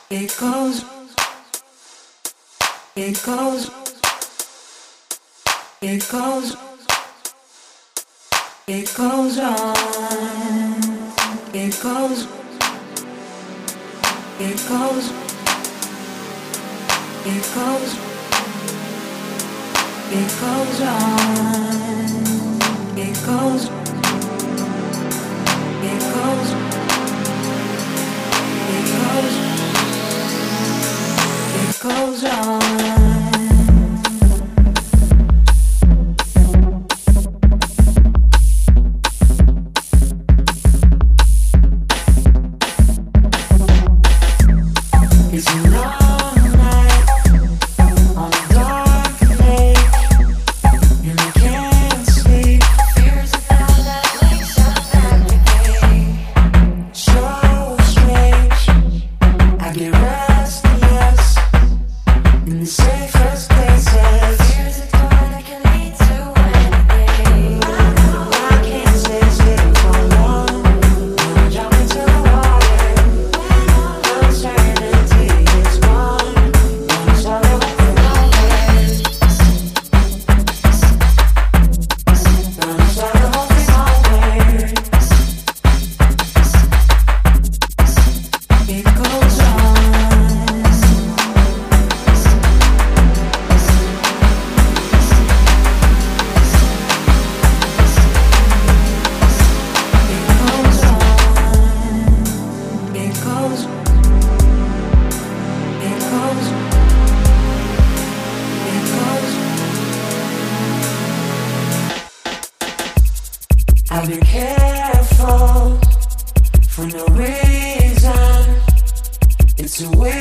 It goes, it goes, it goes, it goes on. It goes, it goes, it goes, it goes on. It goes, it goes, it goes, it goes on. I've been careful for no reason. It's a way